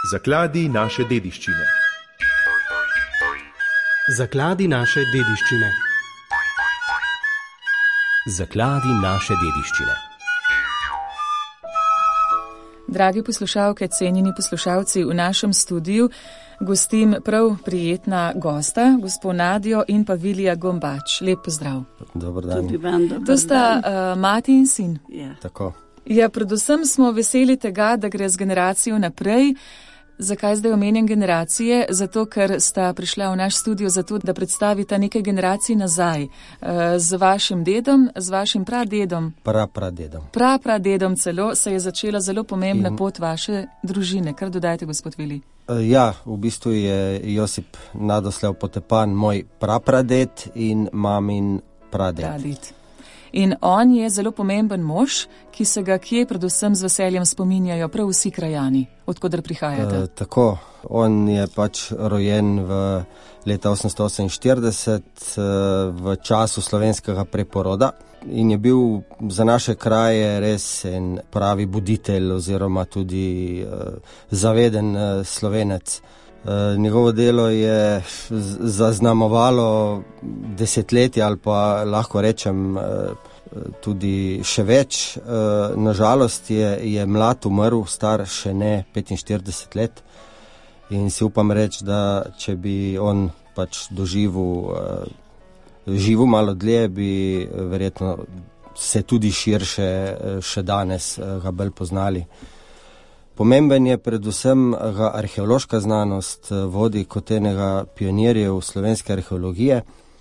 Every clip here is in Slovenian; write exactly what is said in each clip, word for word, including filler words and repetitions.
Zakladi naše dediščine. Zakladi naše dediščine. Zakladi naše dediščine. Dragi poslušalke, cenjeni poslušalci, v našem studiu gostim prav prijetna gosta, gospod Nadjo in pa Vilija Gombač. Lep pozdrav. Dobar dan. To sta uh, mati in sin. Ja. Tako. Ja, predvsem smo veseli tega, da gre z generacijo naprej. Zakaj zdaj omenjam generacije? Zato, ker sta prišla v naš studio zato, da predstavita nekaj generacij nazaj. Z vašim dedom, z vašim pradedom. Prapradedom. Prapradedom celo se je začela zelo pomembna In... pot vaše družine. Kar dodajte, gospod Vili? Ja, v bistvu je Josip Nadoslav Potepan moj prapraded in mamin praded. Praded. In on je zelo pomemben mož, ki se ga kje predvsem z veseljem spominjajo prav vsi krajani, odkudar prihajate. E, tako, on je pač rojen v leta osemnajststo oseminštirideset v času slovenskega preporoda in je bil za naše kraje res en pravi buditelj oziroma tudi uh, zaveden uh, Slovenec. Uh, njegovo delo je zaznamovalo desetletje ali pa lahko rečem uh, tudi še več. Uh, nažalost je, je mlad umrl, star še ne petinštirideset let in si upam reči, da če bi on pač doživel uh, živel malo dlje, bi verjetno se tudi širše še danes uh, ga bolj poznali. Pomemben je predvsem ga arheološka znanost vodi kot enega pionirjev slovenske arheologije,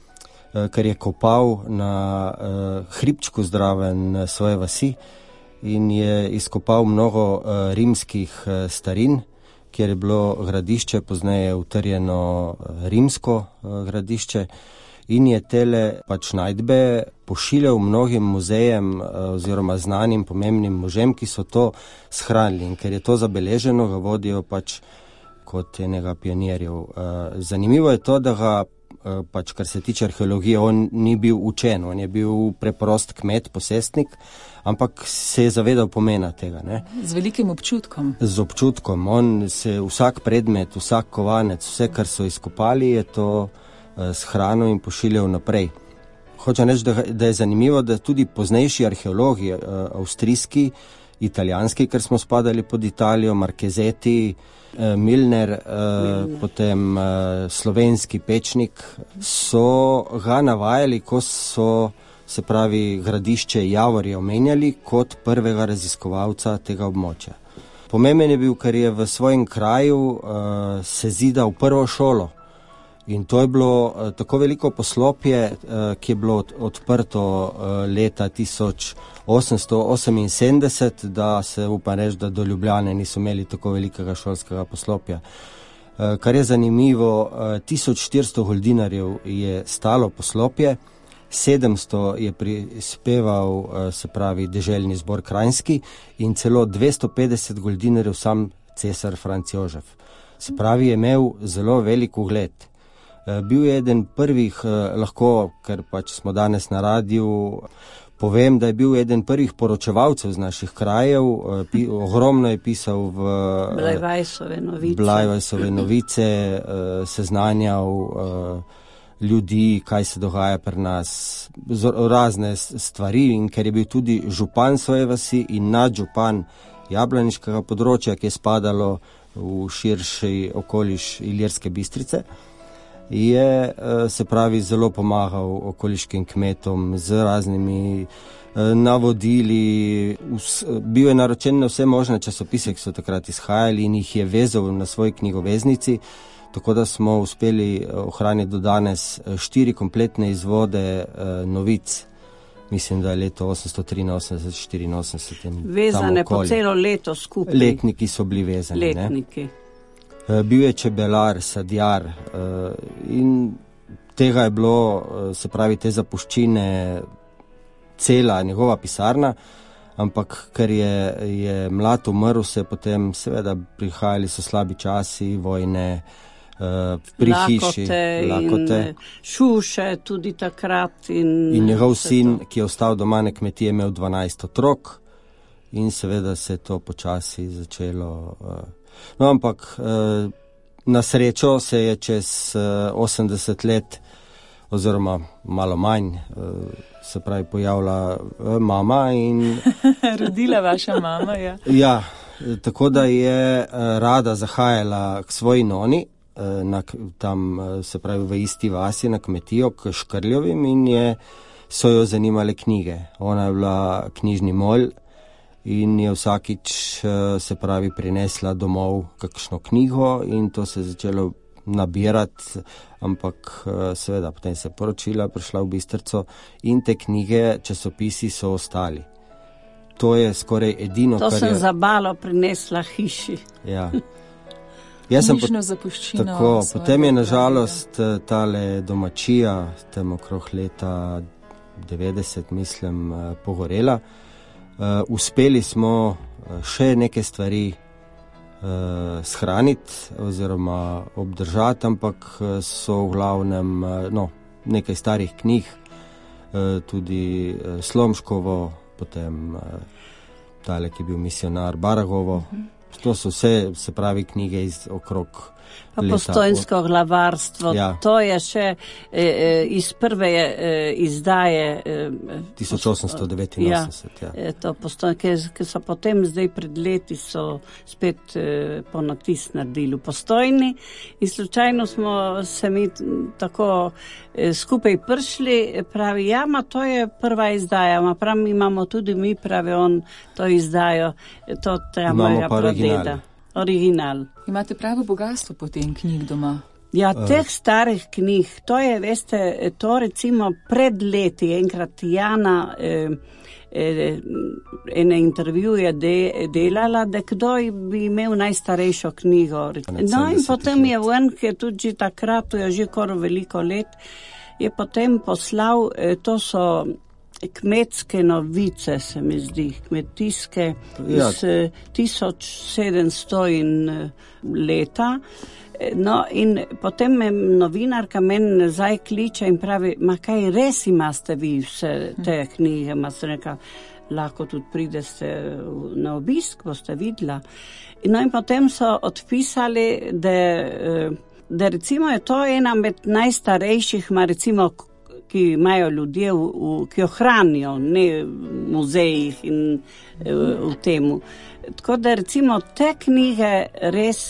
ker je kopal na hribčku zraven svoje vasi in je izkopal mnogo rimskih starin, kjer je bilo gradišče, pozneje utrjeno rimsko gradišče, in je tele pač najdbe pošiljal mnogim muzejem oziroma znanim pomembnim možem, ki so to shranili. In ker je to zabeleženo, ga vodijo pač kot enega pionirjev. Zanimivo je to, da ga pač, kar se tiče arheologije, on ni bil učen, on je bil preprost kmet, posestnik, ampak se je zavedal pomena tega. Ne? Z velikim občutkom. Z občutkom. On se vsak predmet, vsak kovanec, vse, kar so izkopali, je to shranil in pošiljal naprej. Hočem reči, da, da je zanimivo, da tudi poznejši arheologi, avstrijski, italijanski, ker smo spadali pod Italijo, Markezeti, Milner, Milner. Potem slovenski Pečnik, so ga navajali, ko so, se pravi, gradišče Javorje omenjali kot prvega raziskovalca tega območja. Pomemben je bil, ker je v svojem kraju uh, sezidal prvo šolo. In to je bilo uh, tako veliko poslopje, uh, ki je bilo od, odprto uh, leta tisoč osemsto oseminsedemdeset, da se upam reči, da do Ljubljane niso imeli tako velikega šolskega poslopja. Uh, kar je zanimivo, uh, tisoč štiristo goldinarjev je stalo poslopje, sedemsto je prispeval, uh, se pravi, deželni zbor Kranjski in celo dvesto petdeset goldinarjev sam cesar Franc Jožef. Se pravi, je imel zelo velik ugled. Bil je eden prvih, lahko, ker pač smo danes na radiju, povem, da je bil eden prvih poročevalcev z naših krajev, pi, ogromno je pisal v Blajvajsove novice, Blajvajsove novice, seznanjal ljudi, kaj se dogaja pri nas, razne stvari, in ker je bil tudi župan svoje vasi in nadžupan jablaniškega področja, ki je spadalo v širši okoliš Ilirske Bistrice, je, se pravi, zelo pomagal okoliškim kmetom z raznimi navodili, bil je naročen na vse možne časopise, ki so takrat izhajali, in jih je vezal na svoji knjigoveznici, tako da smo uspeli ohraniti do danes štiri kompletne izvode novic. Mislim, da je leto osemsto triinosemdeset štiriinosemdeset. Vezane po celo leto skupaj. Letniki so bili vezani. Letniki. Ne? Bil je čebelar, sadjar in tega je bilo, se pravi, te zapuščine cela njegova pisarna, ampak ker je, je mlad umrl, se potem seveda prihajali so slabi časi, vojne, pri hiši, lakote in šuše tudi takrat. In, in njegov sin, to. Ki je ostal doma na kmetiji, je imel dvanajst otrok in seveda se je to počasi začelo uh, No, ampak uh, na srečo se je čez uh, osemdeset let oziroma malo manj, uh, se pravi, pojavila uh, mama in... Rodila vaša mama, ja. Ja, tako da je uh, rada zahajala k svoji noni, uh, na, tam, uh, se pravi, v isti vasi na kmetijo k Škrljovim in je, so jo zanimale knjige. Ona je bila knjižni molj in je vsakič, uh, se pravi, prinesla domov kakšno knjigo in to se je začelo nabirati, ampak seveda potem se je poročila, prišla v Bistrico in te knjige, časopisi so ostali. To je skoraj edino, to kar je... To sem za balo prinesla hiši. Ja. Jaz sem Knjižno zapuščino. Tako, potem je nažalost tale domačija, tam okrog leta devetdeset, mislim, pogorela. Uh, uspeli smo še neke stvari Uh, shraniti oziroma obdržati, ampak so v glavnem uh, no, nekaj starih knjig, uh, tudi uh, Slomškovo, potem uh, tale, ki je bil misionar, Baragovo. Uh-huh. To so vse, se pravi, knjige iz okrog pa Postojnsko glavarstvo, ja. To je še e, iz prve e, izdaje e, tisoč osemsto devetinosemdeset. Ja, ja. To Postojn, ki, ki so potem zdaj pred leti so spet e, ponatis naredili v Postojni in slučajno smo se mi tako e, skupaj prišli, pravi, ja, ma to je prva izdaja, ma pravi, imamo tudi mi, pravi on, to izdajo, to treba mojega pradeda. Original. Imate pravo bogatstvo potem knjig doma? Ja, teh starih knjig, to je, veste, to recimo pred leti enkrat Jana eh, eh, ene intervjuje de, delala, da kdo bi imel najstarejšo knjigo. No in potem je ven, ki je tudi takrat, to je že kar veliko let, je potem poslal, eh, to so kmetske novice, se mi zdi, kmetijske ja. iz tisoč sedemsto in leta. No in potem me novinarka meni nazaj kliče in pravi, ma kaj res imate vi vse te knjige, ma se neka, lahko tudi pridete na obisk, boste videla. No in potem so odpisali, da, da recimo je to ena med najstarejših, ma recimo ki imajo ljudje, v, v, ki jo hranijo, ne v muzejih in v, v temu. Tako da recimo te knjige res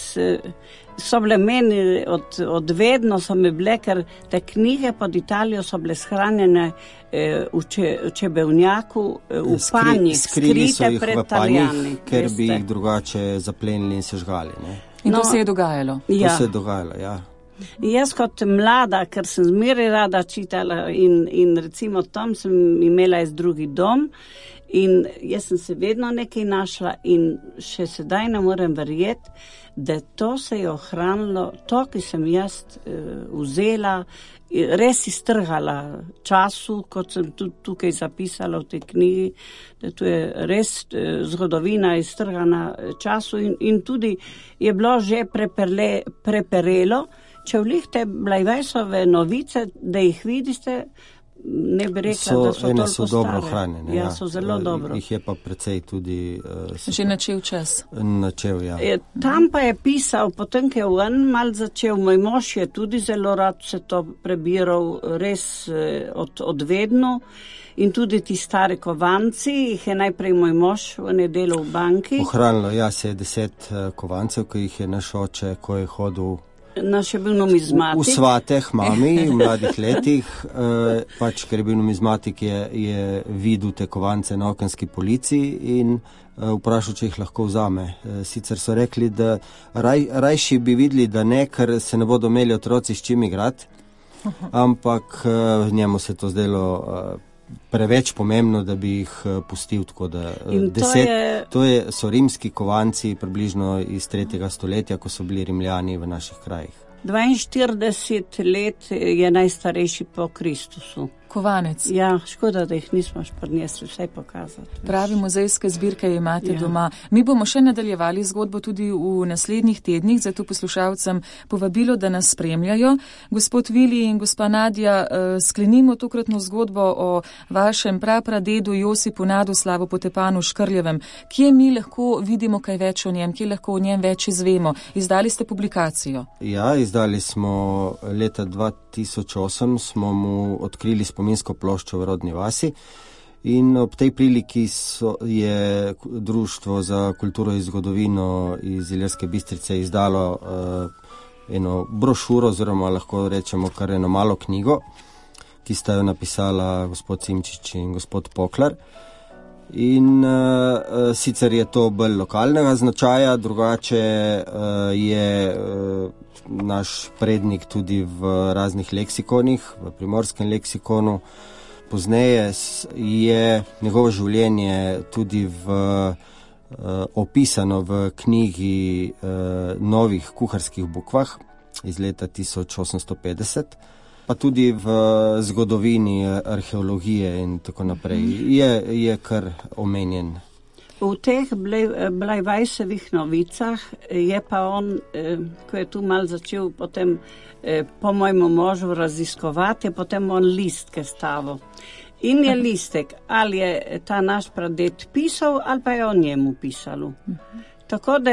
so bile meni od, od vedno so mi bile, ker te knjige pod Italijo so bile shranjene eh, v, če, v čebevnjaku, v Skri, panjih, skrite pred Italijani. Ker veste. Bi jih drugače zaplenili in sežgali. Ne? In to no, se je dogajalo? Ja. To se je dogajalo, ja. Jaz kot mlada, ker sem zmeraj rada čitala in, in recimo tam sem imela iz drugi dom in jaz sem se vedno nekaj našla in še sedaj ne morem verjeti, da to se je ohranilo, to, ki sem jaz uh, vzela, res iztrgala času, kot sem tudi tukaj zapisala v tej knjigi, da to je res uh, zgodovina iztrgana času in, in tudi je bilo že preperle, preperelo. Če vlih te Blajvajsove novice, da jih vidite, ne bi rekla, so, da so ene toliko so dobro stare. hranjene. Ja, ja, so zelo uh, dobro. Jih je pa precej tudi... Uh, Že načel čas. Načel, ja. E, tam pa je pisal, potem, ki je on mal začel, moj mož je tudi zelo rad se to prebiral, res eh, od, odvedno. In tudi ti stari kovanci, jih je najprej moj mož v nedelu v banki. Ohranilo, ja, se je deset uh, kovancev, ki jih je naš oče, ko je hodil naš je bil numizmatik. V, v svateh mami, v mladih letih, uh, pač, ker je bil numizmatik, je, je videl te kovance na okenski polici in uh, vprašal, če jih lahko vzame. Uh, sicer so rekli, da raj, rajši bi videli, da ne, ker se ne bodo imeli otroci s čim igrati, ampak uh, njemu se to zdelo uh, preveč pomembno, da bi jih uh, pustil, tako da uh, to deset, je... to je, so rimski kovanci približno iz tretjega stoletja, ko so bili Rimljani v naših krajih. dvainštirideset let je najstarejši po Kristusu. kovanec. Ja, škoda, da jih nismo še prinesli vse pokazati. Pravi muzejske zbirke imate Ja. doma. Mi bomo še nadaljevali zgodbo tudi v naslednjih tednih, zato poslušalcem povabilo, da nas spremljajo. Gospod Vili in gospa Nadja, eh, sklenimo tokratno zgodbo o vašem prapradedu Josipu Nadoslavu Potepanu Škrljevem. Kje mi lahko vidimo kaj več o njem, kje lahko o njem več izvemo? Izdali ste publikacijo. Ja, izdali smo leta dva tisoč osem, smo mu odkrili spominsko ploščo v rodni vasi in ob tej priliki so, je Društvo za kulturo in zgodovino iz Ilirske Bistrice izdalo uh, eno brošuro, oziroma lahko rečemo kar eno malo knjigo, ki sta jo napisala gospod Simčič in gospod Poklar. In uh, sicer je to bolj lokalnega značaja, drugače uh, je uh, naš prednik tudi v raznih leksikonih, v primorskem leksikonu. Pozneje je njegovo življenje tudi v, uh, opisano v knjigi uh, Novih kuharskih bukvah iz leta tisoč osemsto petdeset. Pa tudi v zgodovini arheologije in tako naprej. Je, je kar omenjen. V teh Blajvajsevih novicah je pa on, ko je tu mal začel potem po mojemu možu raziskovati, je potem on listke stavil. In je listek, ali je ta naš praded pisal, ali pa je o njemu pisalo. Tako da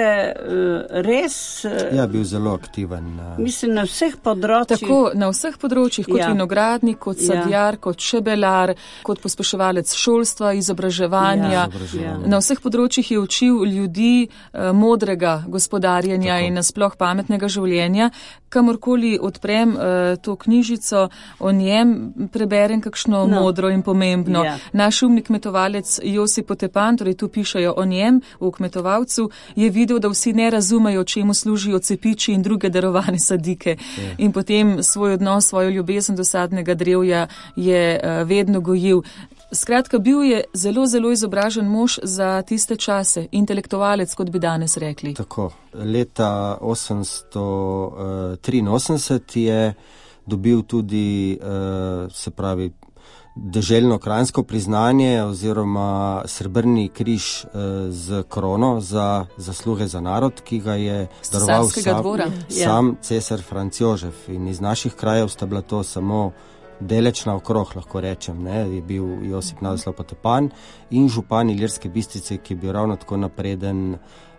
res... Ja, bil zelo aktiven. Mislim, na vseh področjih. Tako, na vseh področjih, kot Ja. vinogradnik, kot sadjar, Ja. kot čebelar, kot pospeševalec šolstva, izobraževanja. Ja. Izobraževanje. Na vseh področjih je učil ljudi eh, modrega gospodarjenja Tako. in nasploh pametnega življenja. Kamorkoli odprem eh, to knjižico, o njem preberem kakšno No. modro in pomembno. Ja. Naš umni kmetovalec Josip Potepan, torej tu pišejo o njem, v kmetovalcu, je videl, da vsi ne razumejo, čemu služijo cepiči in druge darovane sadike. Ja. In potem svoj odnos, svojo ljubezen do sadnega drevja je uh, vedno gojil. Skratka, bil je zelo, zelo izobražen mož za tiste čase, intelektualec, kot bi danes rekli. Tako. Leta osemsto triinosemdeset je dobil tudi, uh, se pravi, deželno kranjsko priznanje oziroma srebrni križ uh, z krono za zasluge za narod, ki ga je daroval Cesarskega sam, dvora. sam cesar Franc Jožef. In iz naših krajev sta bila to samo deleč naokrog, lahko rečem. Ne? Je bil Josip Nadoslav Potepan in župan Ilirske Bistrice, ki je bil ravno tako napreden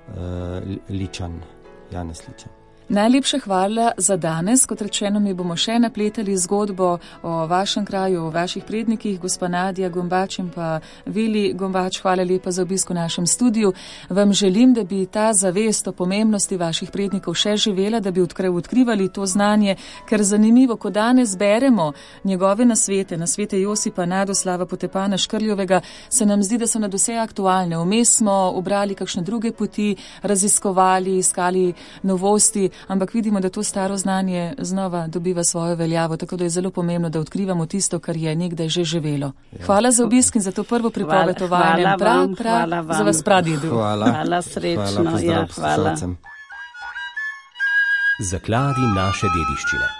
uh, Ličan, Janez Ličan. Najlepša hvala za danes. Kot rečeno, mi bomo še napletali zgodbo o vašem kraju, o vaših prednikih, gospa Nadja Gombač in pa Vili Gombač. Hvala lepa za obisk v našem studiu. Vam želim, da bi ta zavest o pomembnosti vaših prednikov še živela, da bi odkrivali to znanje, ker zanimivo, ko danes beremo njegove nasvete, nasvete Josipa Nadoslava Potepana Škrljevega, se nam zdi, da so nadvse aktualne. Vmes smo obrali kakšne druge poti, raziskovali, iskali novosti, ampak vidimo, da to staro znanje znova dobiva svojo veljavo, tako da je zelo pomembno, da odkrivamo tisto, kar je nekdaj že živelo. Hvala za obisk in za to prvo pripoved o vajem. Prav, prav, za vas pradedu. Hvala. Hvala, srečno. Hvala, pozdrav Ja, hvala. poslušalcem. Zakladi naše dediščine.